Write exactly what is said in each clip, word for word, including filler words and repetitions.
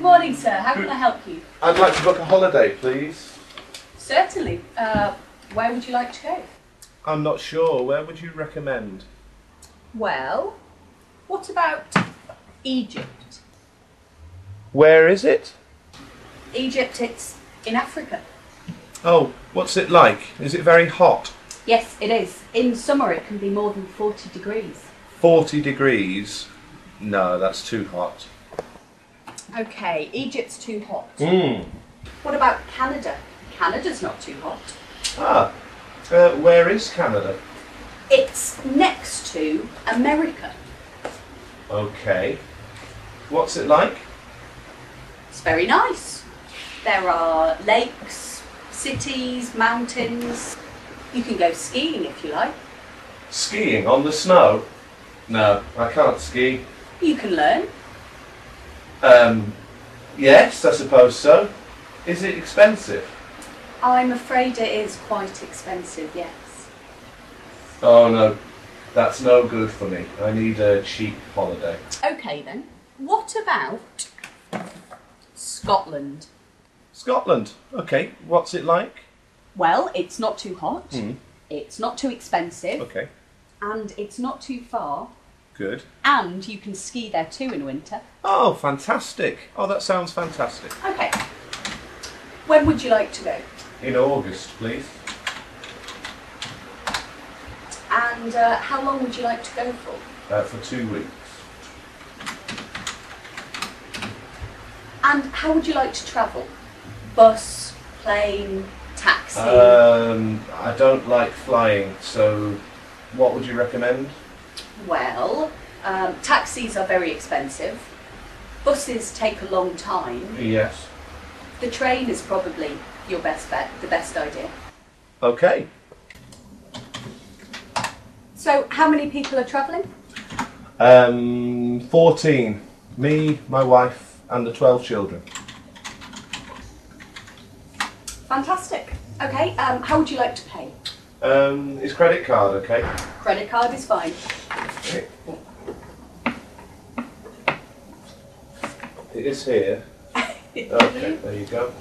morning, sir. How can I help you? I'd like to book a holiday, please. Certainly. Uh, where would you like to go? I'm not sure. Where would you recommend? Well, what about Egypt? Where is it? Egypt, it's in Africa. Oh, what's it like? Is it very hot? Yes, it is. In summer, it can be more than forty degrees. forty degrees? No, that's too hot. Okay, Egypt's too hot. Mm. What about Canada? Canada's not too hot. Ah, uh, where is Canada? It's next to America. Okay. What's it like? It's very nice. There are lakes, cities, mountains. You can go skiing if you like. Skiing on the snow? No, I can't ski. You can learn. Um, yes, I suppose so. Is it expensive? I'm afraid it is quite expensive, yes. Oh no, that's no good for me. I need a cheap holiday. Okay then, what about Scotland? Scotland? Okay, what's it like? Well, it's not too hot, Mm. it's not too expensive, Okay, and it's not too far, good. and you can ski there too in winter. Oh, fantastic. Oh, that sounds fantastic. Okay, when would you like to go? In August, please. And uh, how long would you like to go for? Uh, for two weeks. And how would you like to travel? Bus, plane, taxi? Um, I don't like flying, so what would you recommend? Well, um, taxis are very expensive. Buses take a long time. Yes. The train is probably your best bet, the best idea. Okay. So, how many people are travelling? Um, fourteen. Me, my wife, and the twelve children. Fantastic. Okay, um, how would you like to pay? Um, is credit card okay? Credit card is fine. Okay. It is here. Okay, there you go.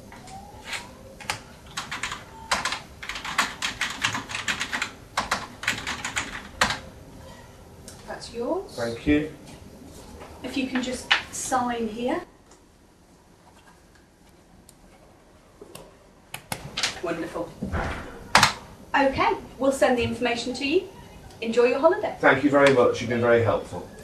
That's yours. Thank you. If you can just sign here. Wonderful. Okay, we'll send the information to you. Enjoy your holiday. Thank you very much. You've been very helpful.